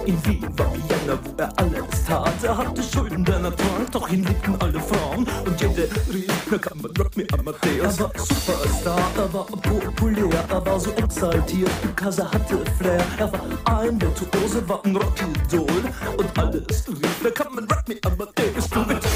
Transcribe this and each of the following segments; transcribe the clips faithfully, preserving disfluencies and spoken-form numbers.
in Wien war Vienna, wo er alles tat. Er hatte Schulden, denn er trank, doch ihn liebten alle Frauen. Und jede rief, na kann man rock me Amadeus. Er war Superstar, er war populär, er war so exaltiert, because er hatte Flair. Er war ein Virtuose, war ein Rockidol. Und alles rief, na kann man rock me Amadeus. Du mit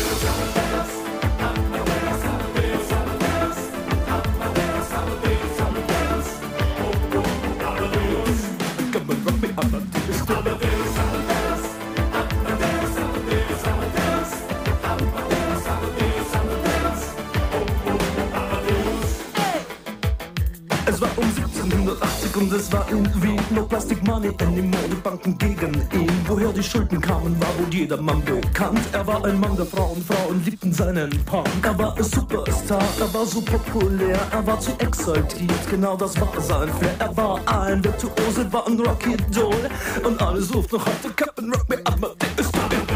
Es war um siebzehnhundertachtzig und es war in Wien. No plastic money anymore, die Banken gegen ihn. Woher die Schulden kamen, war wohl jedermann bekannt. Er war ein Mann der Frauen, Frauen liebten seinen Punk. Er war ein Superstar, er war so populär, er war zu exaltiert, genau das war sein Flair. Er war ein Virtuose, war ein Rockidol. Und alle suchten noch heute Captain Rock me Amadeus.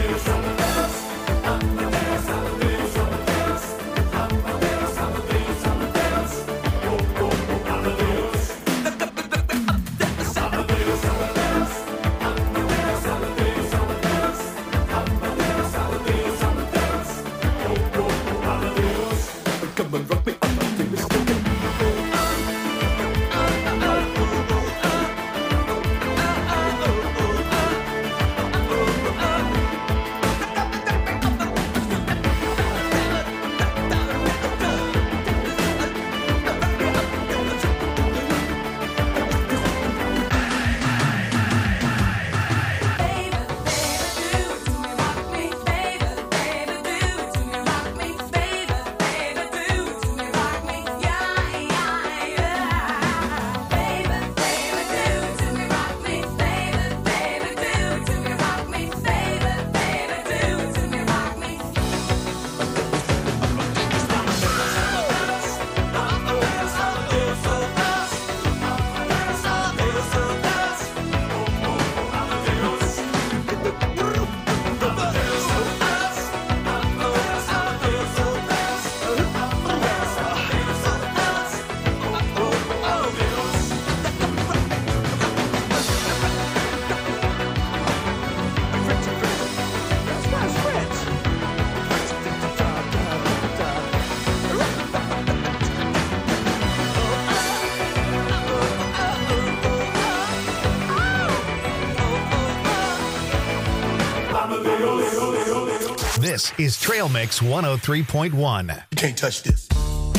This is Trail Mix one oh three point one. You can't touch this.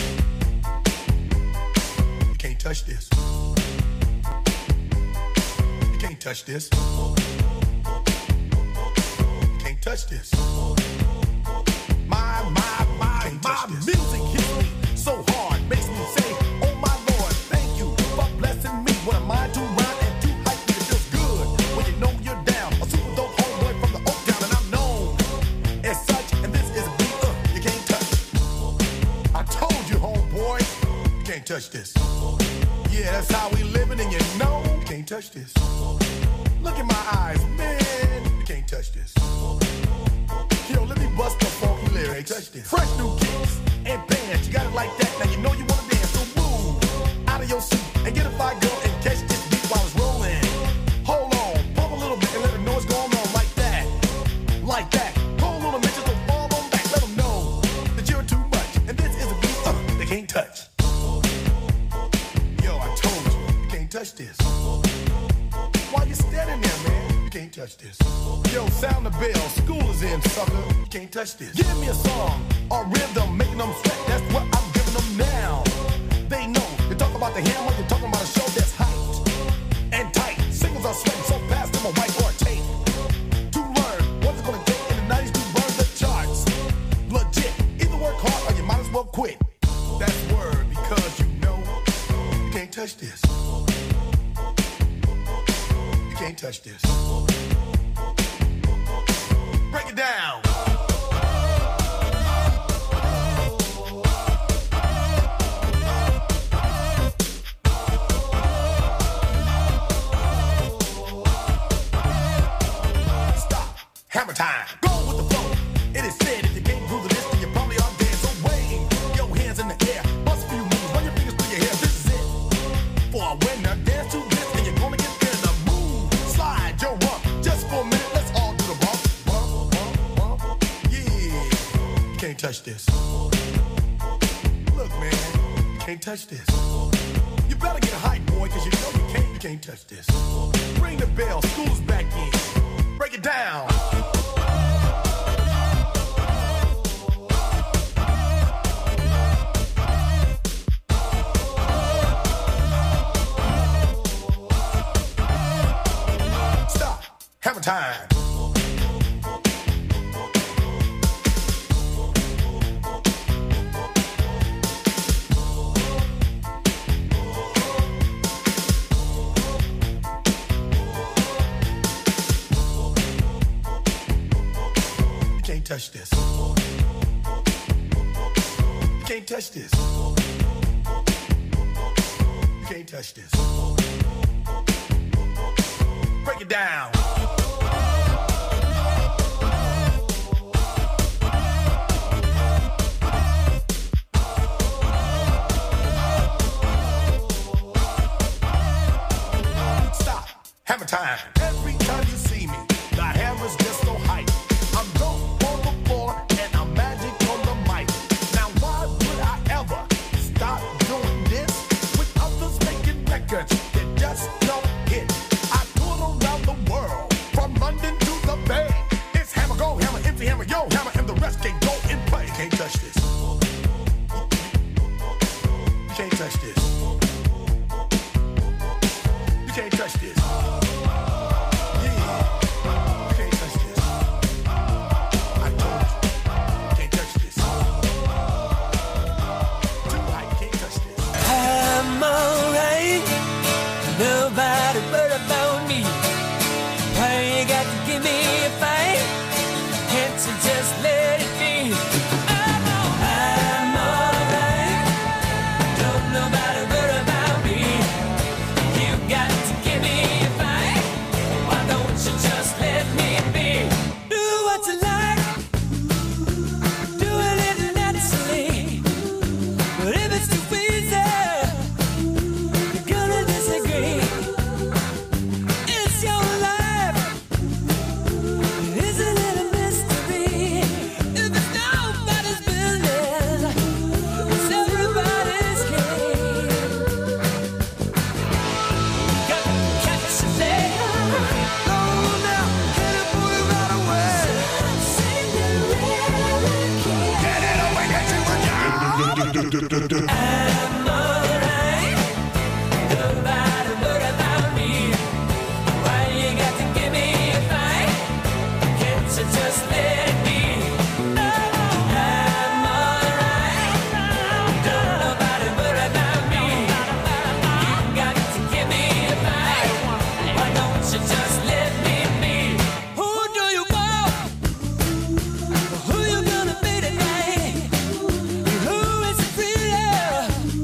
You can't touch this. You can't touch this. You can't touch this. My, my, my, my music hits me so hard, makes me say, oh my Lord, thank you for blessing me. What am I to rhyme and to hype me? It feels good when you know you're down. A super dope homeboy from the Oak Town, and I'm known as such, and this is a beat uh, you can't touch. I told you, homeboy, you can't touch this. Yeah, that's how we living, and you know you can't touch this. Look in my eyes, man, you can't touch this. Yo, let me bust the funky lyrics. Touch this. Fresh new kicks and bands, you got it like that. Now you know you wanna dance, so move out of your seat and get a fire girl and catch this beat while it's rolling. Hold on, pump a little bit and let them know what's going on like that, like that. Hold on a minute, just fall on back, let them know that you're too much. And this is a beat uh, they can't touch. Yo, I told you, you can't touch this. Why you standing there, man? You can't touch this. Yo, sound the bell, school is in, sucker. You can't touch this. Give me a song or rhythm, making them sweat. That's what I'm giving them now. They know. You talk about the hammer, you're talking about a show that's hyped and tight. Singles are sweating so fast, them a whiteboard tape. To learn what it's gonna take in the nineties to burn the charts. Legit. Either work hard or you might as well quit. That's word because you know you can't touch this. You can't touch this. Break it down. Stop. Hammer time. Go with the flow. It is said if you can't groove to this, then you probably are dead. So wave your hands in the air. Bust a few moves. Run your fingers through your hair. This is it. For a winner, dance to this, and you're gonna get there. The move. Slide your rump just for can't touch this. Look, man, you can't touch this. You better get hype, boy, cause you know you can't, you can't touch this. Ring the bell, school's back in. Break it down. Stop. Hammer time. Touch this. You can't touch this. You can't touch this. Break it down. Stop. Hammer time. Every time you see me, the hammer's just so hype. I'm dope. And I'm magic on the mic. Now why would I ever stop doing this with others making records that just don't hit? I tour around the world, from London to the Bay. It's hammer, go, hammer, empty, hammer, yo, hammer, and the rest can go and play. You can't touch this. You can't touch this. You can't touch this. Nobody but about me. Why you got to give me a fight? Can't you just let it be? I'm alright, I'm alright. Don't nobody worry about me. You got to give me a fight. Why don't you just let me be? Do what you like. Do it naturally. But if it's too easy, you're gonna disagree. It's your life. Isn't it a mystery? If it's nobody's business, it's everybody's game. Got to catch a leg. Go now, get it, put it right away. Get it away, get you a job. I'm alright. Nobody worry about me. Why you got to give me a fight? Can't you just let it be? I'm alright. Don't nobody worry about me. You got to give me a fight. Why don't you just let me be? Who do you want? Who you gonna be tonight? Who is it really?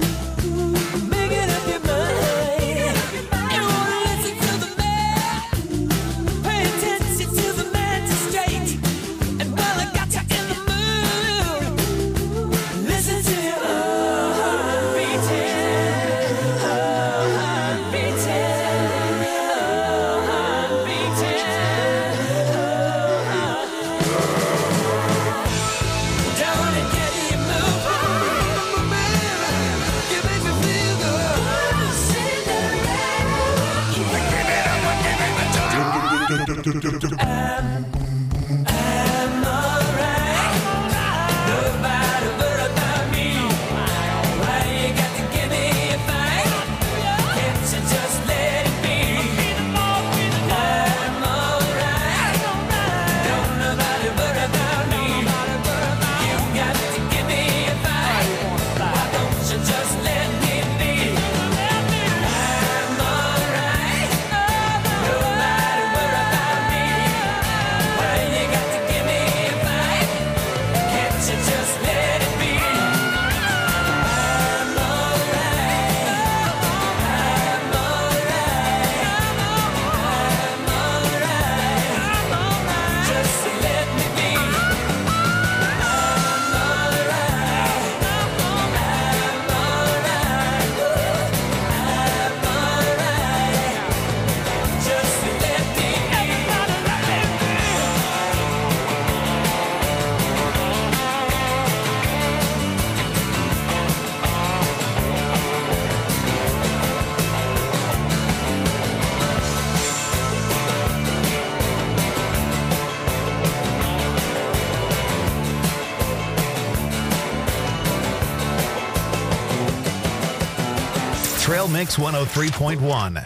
Trail Mix one oh three point one.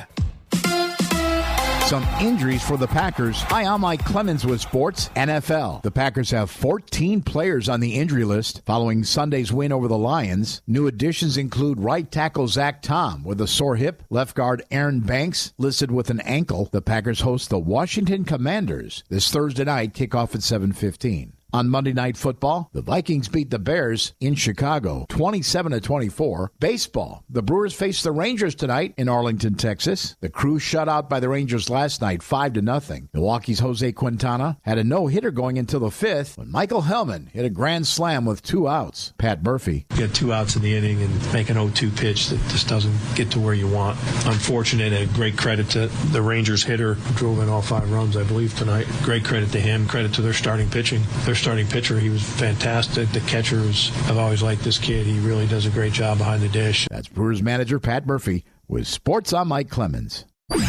Some injuries for the Packers. Hi, I'm Mike Clemens with Sports N F L. The Packers have fourteen players on the injury list following Sunday's win over the Lions. New additions include right tackle Zach Tom with a sore hip, left guard Aaron Banks listed with an ankle. The Packers host the Washington Commanders this Thursday night, kickoff at seven fifteen. On Monday Night Football, the Vikings beat the Bears in Chicago, twenty-seven to twenty-four. Baseball, the Brewers face the Rangers tonight in Arlington, Texas. The Crew shut out by the Rangers last night, five to nothing. Milwaukee's Jose Quintana had a no-hitter going until the fifth when Michael Hellman hit a grand slam with two outs. Pat Murphy. You get two outs in the inning and make an oh two pitch that just doesn't get to where you want. Unfortunate, and great credit to the Rangers hitter who drove in all five runs, I believe, tonight. Great credit to him. Credit to their starting pitching. Their starting pitcher, he was fantastic. The catchers, I've always liked this kid. He really does a great job behind the dish. That's Brewers manager Pat Murphy with Sports on Mike Clemens.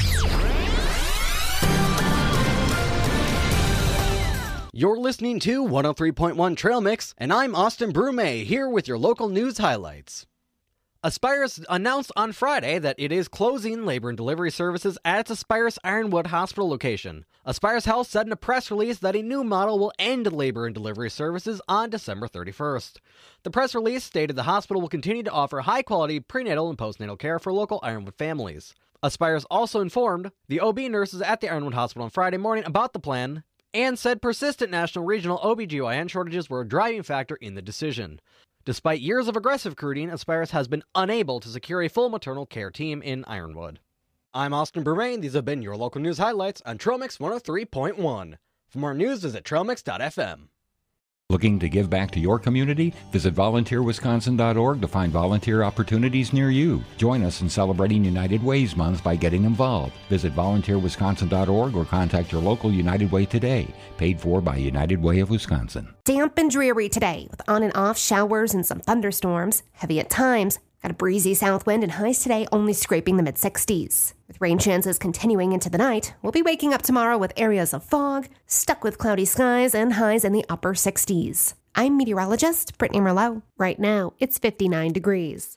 You're listening to one oh three point one Trail Mix, and I'm Austin Brume, here with your local news highlights. Aspirus announced on Friday that it is closing labor and delivery services at its Aspirus Ironwood Hospital location. Aspirus Health said in a press release that a new model will end labor and delivery services on December thirty-first. The press release stated the hospital will continue to offer high-quality prenatal and postnatal care for local Ironwood families. Aspirus also informed the O B nurses at the Ironwood Hospital on Friday morning about the plan and said persistent national regional O B G Y N shortages were a driving factor in the decision. Despite years of aggressive recruiting, Aspirus has been unable to secure a full maternal care team in Ironwood. I'm Austin Bermain. These have been your local news highlights on Trail Mix one oh three point one. For more news, visit trail mix dot f m. Looking to give back to your community? Visit volunteer wisconsin dot org to find volunteer opportunities near you. Join us in celebrating United Ways Month by getting involved. Visit volunteer wisconsin dot org or contact your local United Way today. Paid for by United Way of Wisconsin. Damp and dreary today with on and off showers and some thunderstorms. Heavy at times. Got a breezy south wind and highs today only scraping the mid sixties. With rain chances continuing into the night, we'll be waking up tomorrow with areas of fog, stuck with cloudy skies, and highs in the upper sixties. I'm meteorologist Brittany Merlot. Right now, it's fifty-nine degrees.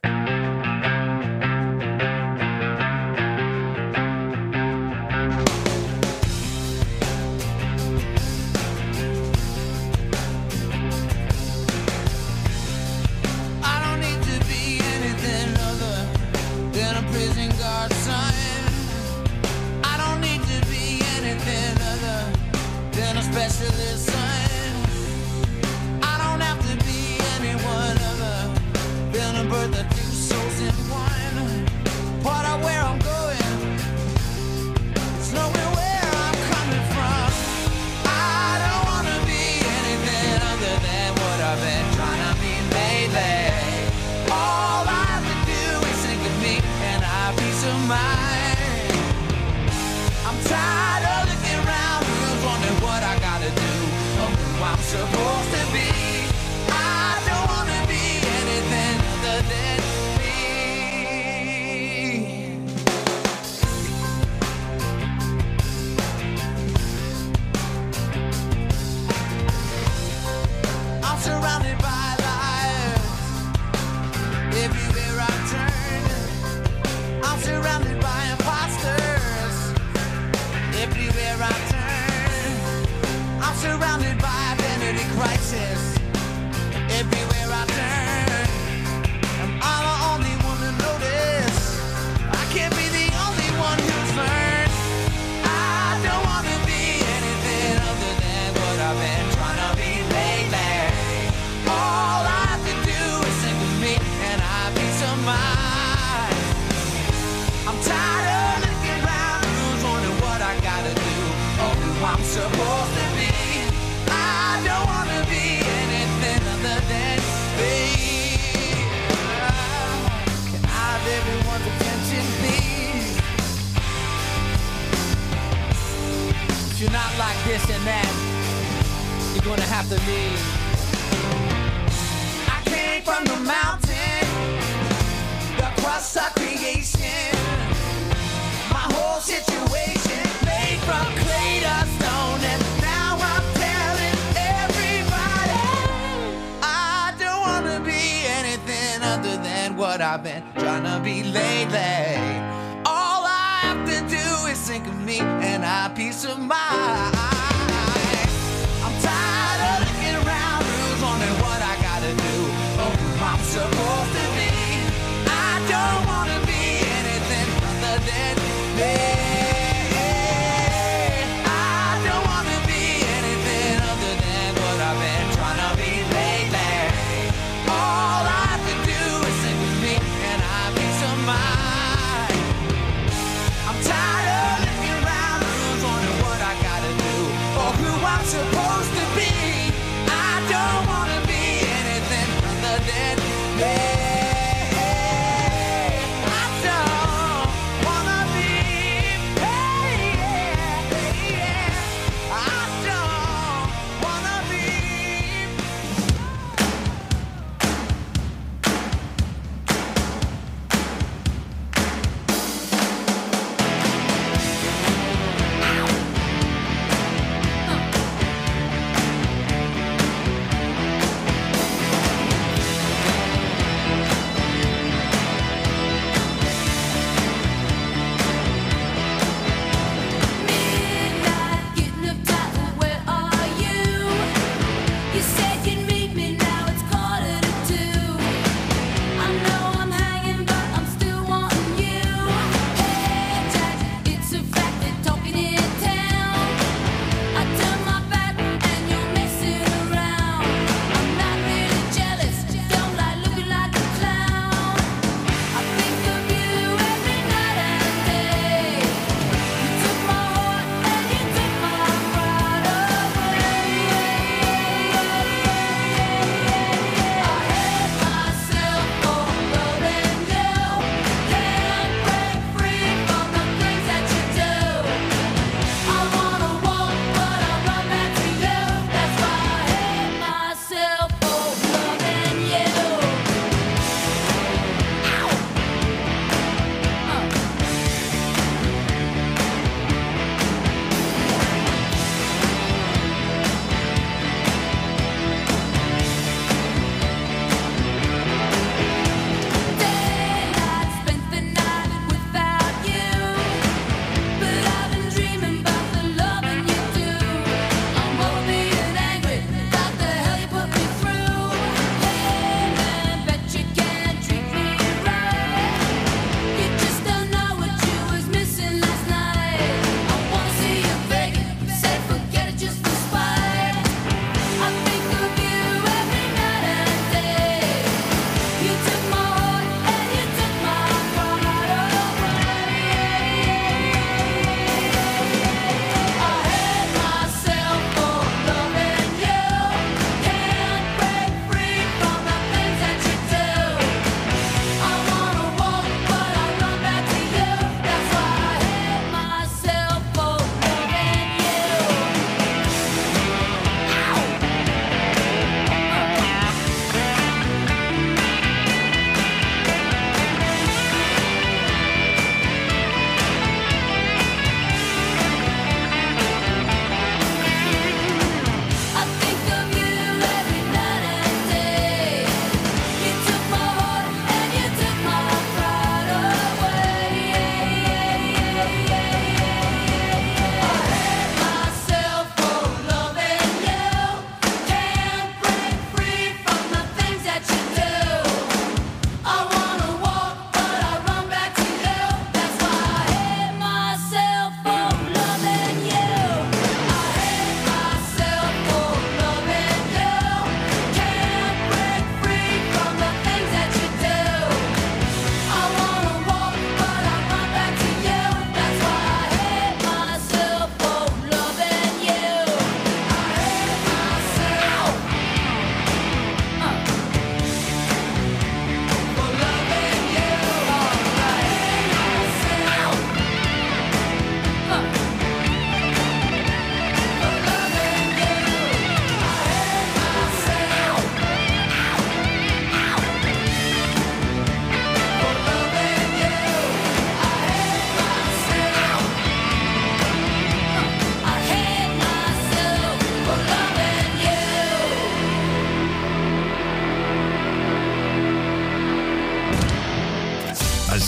Specialist son. I don't have to be anyone other than a birth of two souls in one. Part of where I'm going, it's knowing where I'm coming from. I don't want to be anything other than what I've been trying to be lately. All I have to do is think of me and I have peace of mind. I'm tired of looking around, wondering what I gotta do, or who I'm supposed to be. I don't wanna be anything other than me. I'm surrounded by lies everywhere I turn. I'm surrounded by imposters everywhere I turn. I'm surrounded by identity crisis everywhere I turn. Am I the only one to notice? I can't be the only one who's learned. I don't want to be anything other than what I've been trying to be lately. All I have to do is think of me and I have peace of mind. I'm tired of looking around, who's wondering what I gotta do, or who I'm supposed to be. I don't wanna be anything other than me. Can I have everyone's attention, please? If you're not like this and that, you're gonna have to leave. I came from the mountain, the crust of creation. My whole situation made from clay to stone, and now I'm telling everybody I don't wanna be anything other than what I I've been trying to be lately. All I have to do is think of me and I have peace of mind. I'm tired of looking around, who's wondering what I gotta do or who I'm supposed to be. I don't wanna be anything other than me. Supposed to be, I don't wanna be anything other than me. I don't wanna be, hey, yeah, yeah. I don't wanna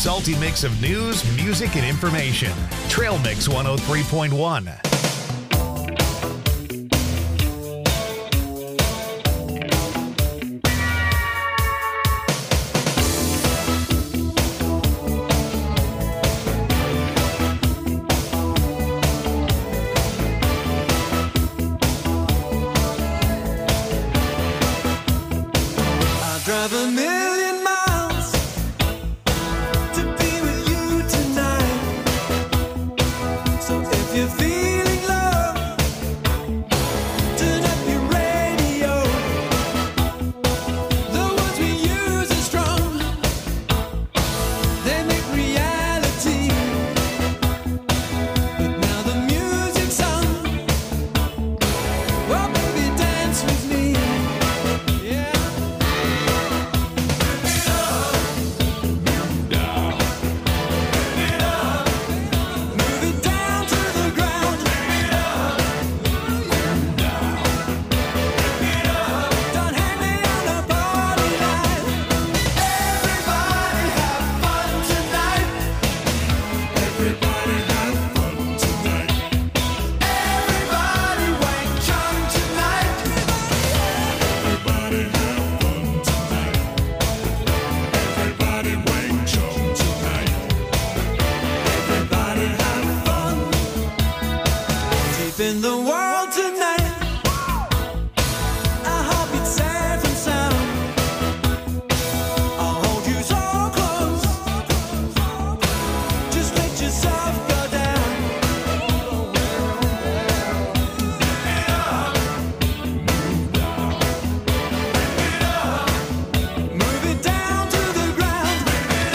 salty mix of news, music, and information. Trail Mix one oh three point one. Drive a million miles to be with you tonight. So if you're feeling love, turn up your radio. The words we use are strong, they make reality. But now the music's on. Well, baby, dance with me. Yeah. In the world tonight, I hope it's safe and sound. I'll hold you so close, just let yourself go down. Move it down to the ground.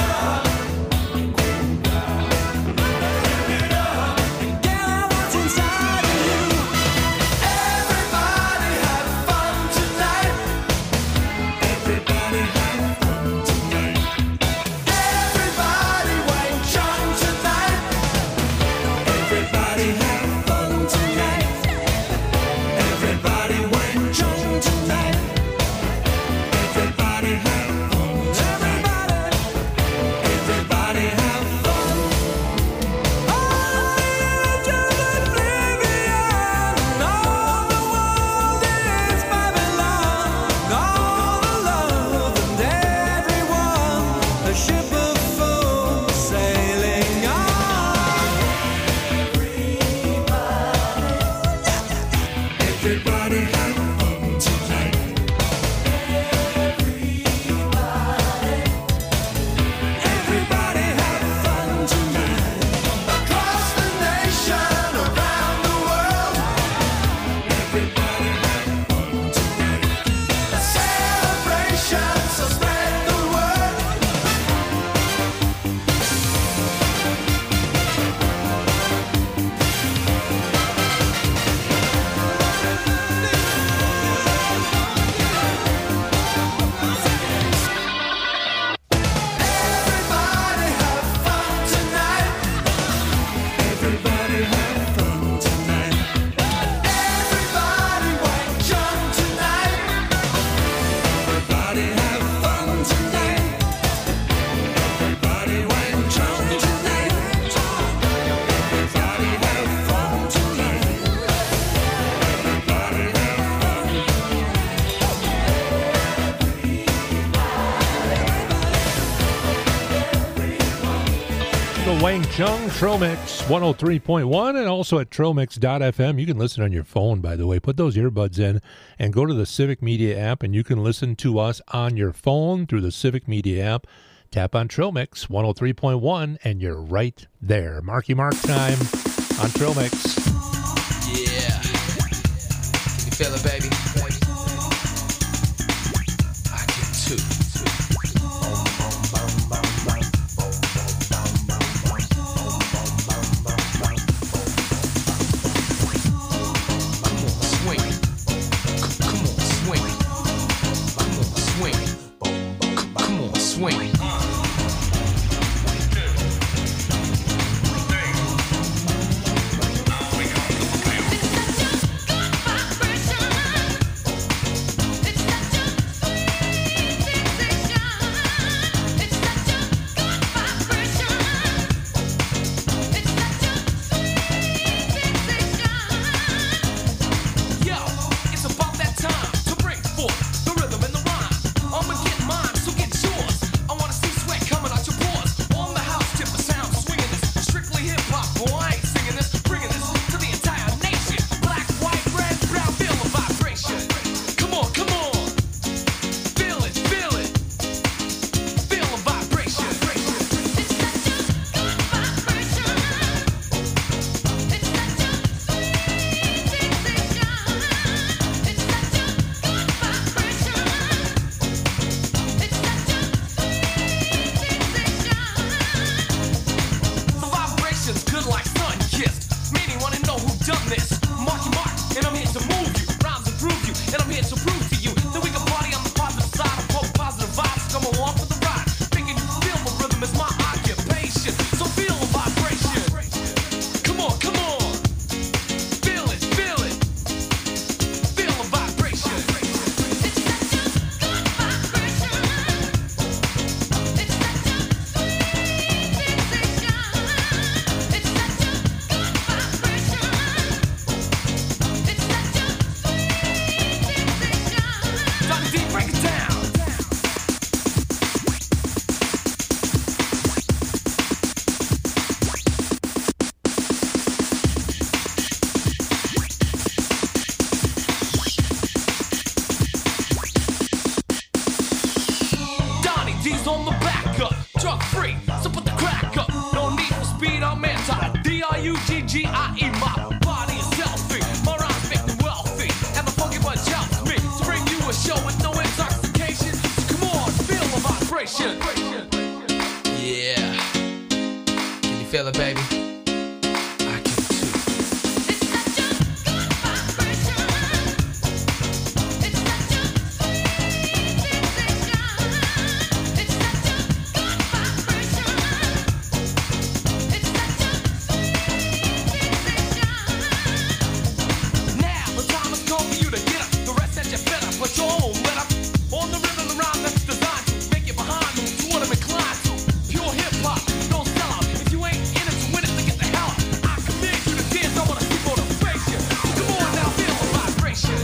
And get out what's inside of you. Everybody have fun tonight. Everybody have fun tonight. Everybody wake young tonight. Everybody have fun tonight. Everybody wake young tonight. Everybody have fun. Everybody, everybody have fun. Oh, yeah, just oblivion. All the world is Babylon. All the love and everyone, a ship of fools sailing on. Everybody have fun tonight. Everybody have fun tonight. Across the nation, around the world. Everybody have fun tonight. A celebration, so spread the word. Everybody have fun tonight. Everybody have fun tonight. Everybody wake young tonight. Everybody have fun tonight. Everybody wake young tonight. Everybody have fun tonight. Everybody The Wang Chung Trail Mix one oh three point one and also at trail mix dot f m. You can listen on your phone, by the way. Put those earbuds in and go to the Civic Media app, and you can listen to us on your phone through the Civic Media app. Tap on Trail Mix one oh three point one, and you're right there. Marky Mark time on Trail Mix. Yeah. Can you feel it, baby? I can too. Swing. Come on, swing. Come on, swing. Come on, swing. G I E. My body is selfie, my rhymes make me wealthy, and my funky bunch helps me to bring you a show with no intoxication. So come on, feel the vibration. Yeah. Can you feel it, baby? I can too. Now the time has come for you to get up. The rest that you better put your own let up on the rhythm, the rhyme that's designed to make you behind moves to what I'm inclined to. Pure hip hop, no sellout. If you ain't in it to win it, then get the hell out. I command you to dance. I wanna see motivation. So come on now, feel the vibration.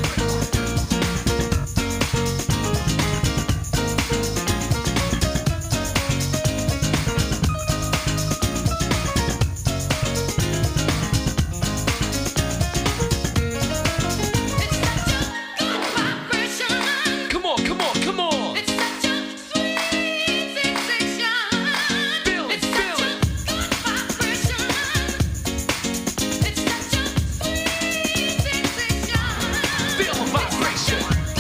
Come on, come on, come on. It's such a sweet sensation. Feel it, feel it. Vibration. It's such a sweet sensation. Feel the vibration.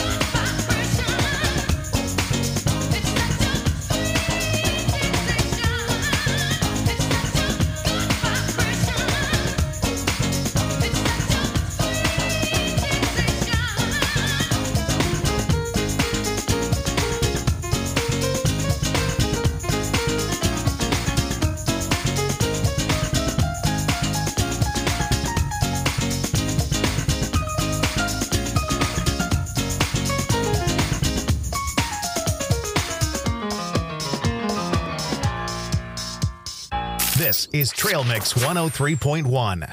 This is Trail Mix one oh three point one.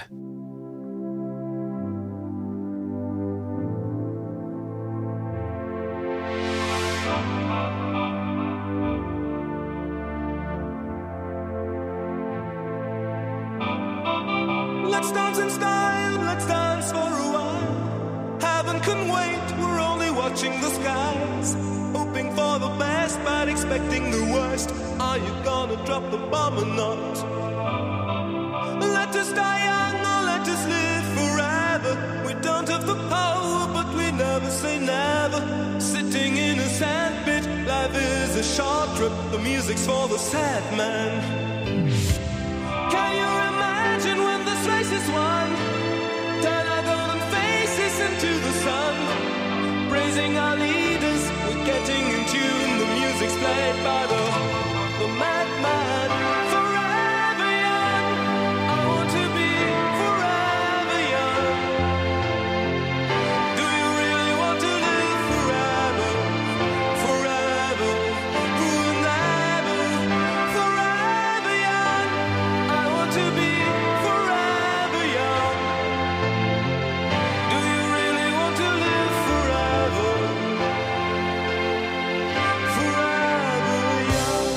Let's dance in style, let's dance for a while. Heaven can wait, we're only watching the skies. Hoping for the best, but expecting the worst. Are you gonna drop the bomb or not? Let us die young or let us live forever. We don't have the power, but we never say never. Sitting in a sandpit, life is a short trip. The music's for the sad man. Can you imagine when this race is won? Turn our golden faces into the sun. Praising our leaders, we're getting in tune. The music's played by the, the madman. Forever young, I want to be forever young. Do you really want to live forever? Forever, forever, forever young. I want to be forever young. Do you really want to live forever? Forever young.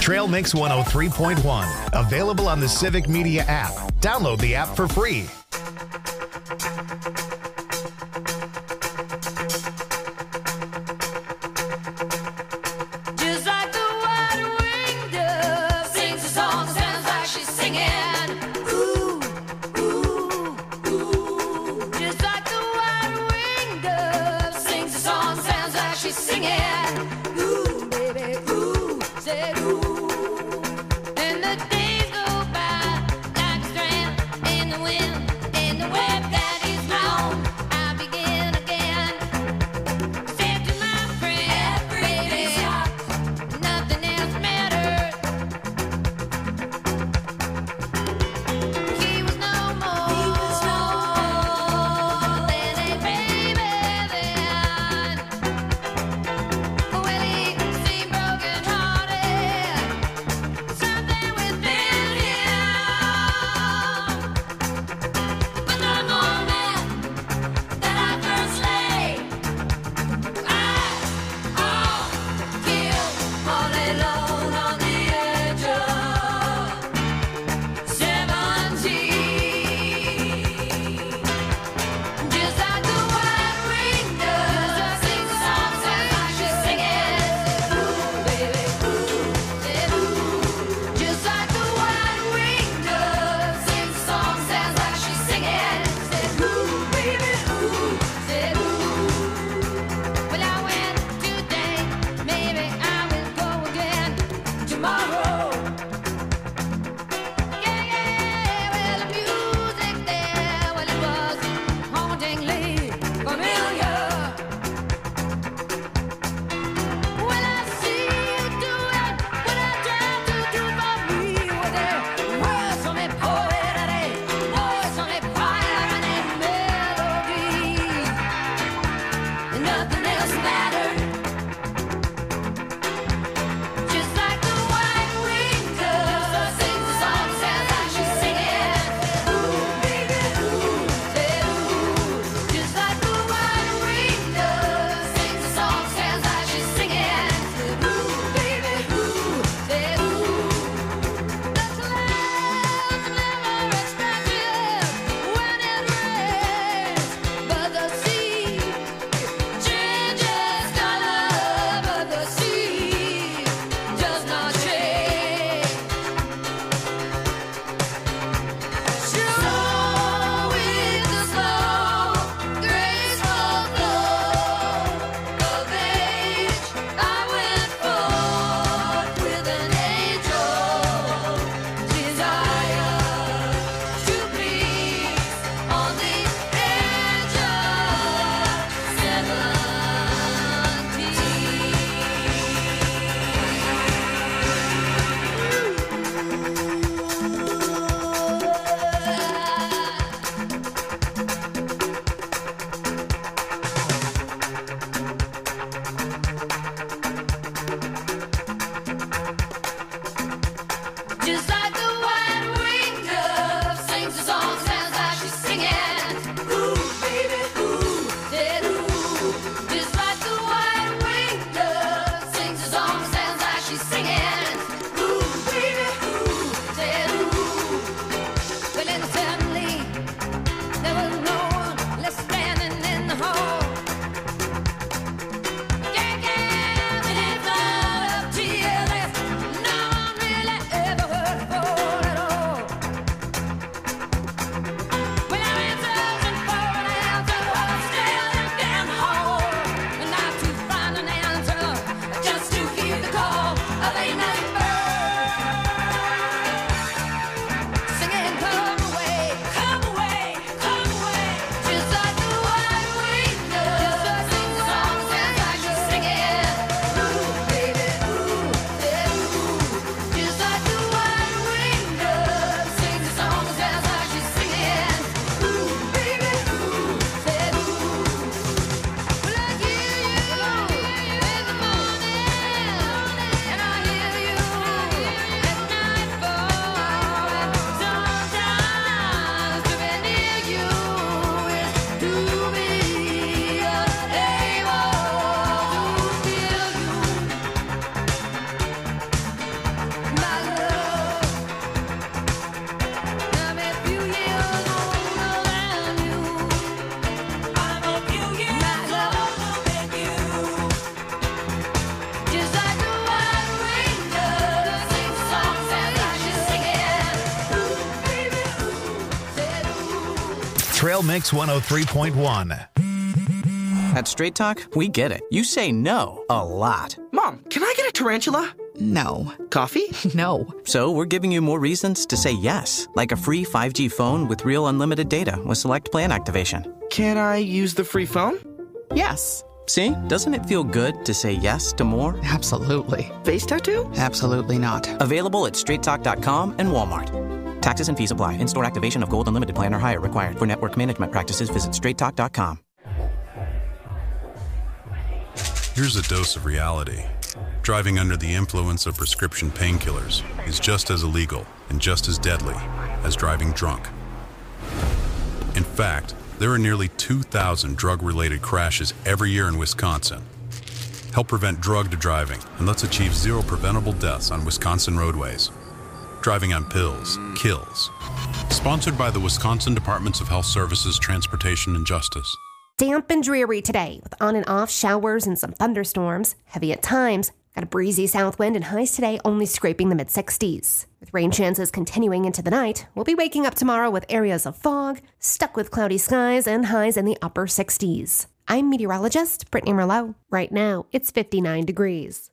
Trail Mix one oh three point one. Available on the Civic Media app. Download the app for free. Just like the white-winged dove sings a song, sounds like she's singing. Ooh, ooh, ooh. Just like the white-winged dove sings a song, sounds like she's singing. Ooh, baby, ooh, said ooh. And the days go by like a strand in the wind, in the web that is long. I begin again. Said to my friend, baby, nothing else matters. He was no more than a baby then. Trail Mix one oh three point one. At Straight Talk, we get it. You say no a lot. Mom, can I get a tarantula? No. Coffee? No. So we're giving you more reasons to say yes, like a free five G phone with real unlimited data with select plan activation. Can I use the free phone? Yes. See? Doesn't it feel good to say yes to more? Absolutely. Face tattoo? Absolutely not. Available at straight talk dot com and Walmart. Taxes and fees apply. In-store activation of Gold Unlimited plan or higher required. For network management practices, visit straight talk dot com. Here's a dose of reality. Driving under the influence of prescription painkillers is just as illegal and just as deadly as driving drunk. In fact, there are nearly two thousand drug-related crashes every year in Wisconsin. Help prevent drug driving and let's achieve zero preventable deaths on Wisconsin roadways. Driving on pills kills. Sponsored by the Wisconsin Departments of Health Services, Transportation, and Justice. Damp and dreary today with on and off showers and some thunderstorms. Heavy at times. Got a breezy south wind and highs today only scraping the mid sixties. With rain chances continuing into the night, we'll be waking up tomorrow with areas of fog, stuck with cloudy skies and highs in the upper sixties. I'm meteorologist Brittany Merlot. Right now, it's fifty-nine degrees.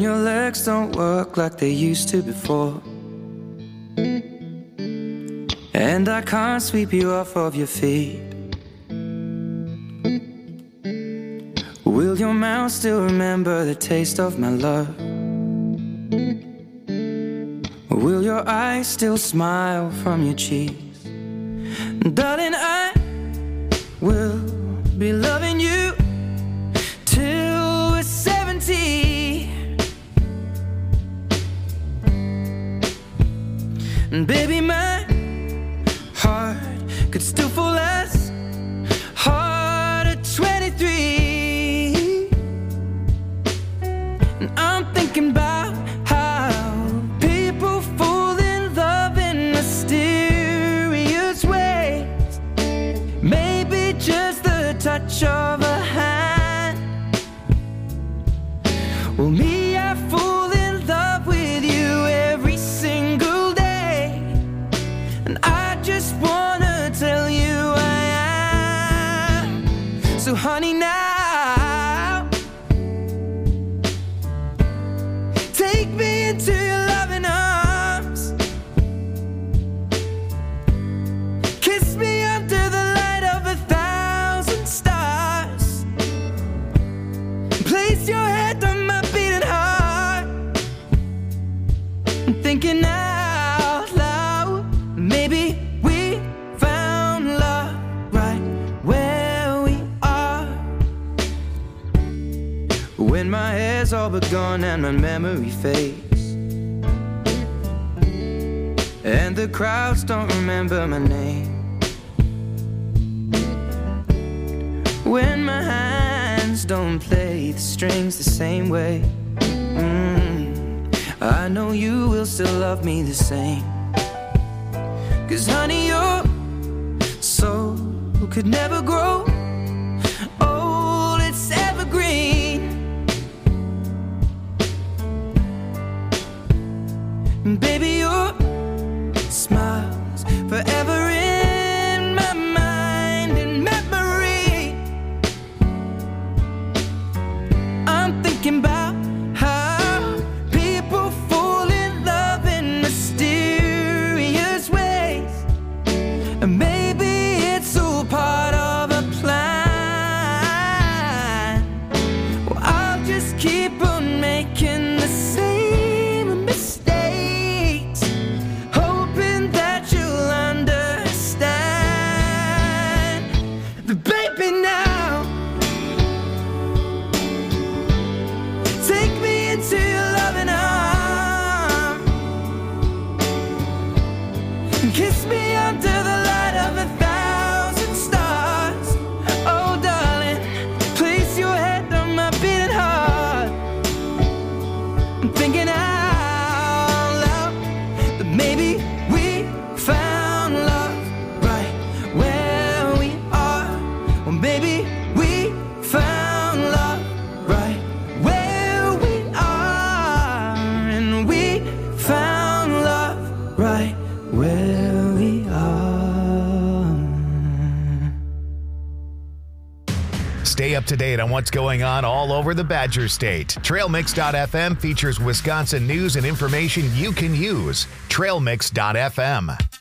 your legs don't work like they used to before, and I can't sweep you off of your feet. Will your mouth still remember the taste of my love? Will your eyes still smile from your cheeks? Darling, I will be loving you till we're seventy. And baby, my heart could still fall as hard at twenty-three. And I'm thinking about how people fall in love in mysterious ways. Maybe just the touch of a hand. Well, me, I fall in love with you every single day, and I just wanna tell you I am. So honey, now take me into your loving arms. Kiss me under the light of a thousand stars. Place your head on my beating heart. I'm thinking out loud, maybe we found love right where we are. When my hair's all but gone and my memory fades, and the crowds don't remember my name. When my hands don't play the strings the same way, mm, I know you will still love me the same. Cause honey, your soul could never grow old, it's evergreen. And baby, your smile's forever in my mind and memory. I'm thinking about how people fall in love in mysterious ways, and maybe it's all part of a plan. Well, I'll just keep on making the same mistakes, hoping that you'll understand. But baby, now take me into your loving arms. Kiss me under the light of a thousand stars. Oh, darling, place your head on my beating heart. I'm thinking out loud that maybe we found love right where we are. Or maybe we found love right where we are. And we found love right where we are. Stay up to date on what's going on all over the Badger State. Trail Mix dot f m features Wisconsin news and information you can use. Trail Mix dot f m.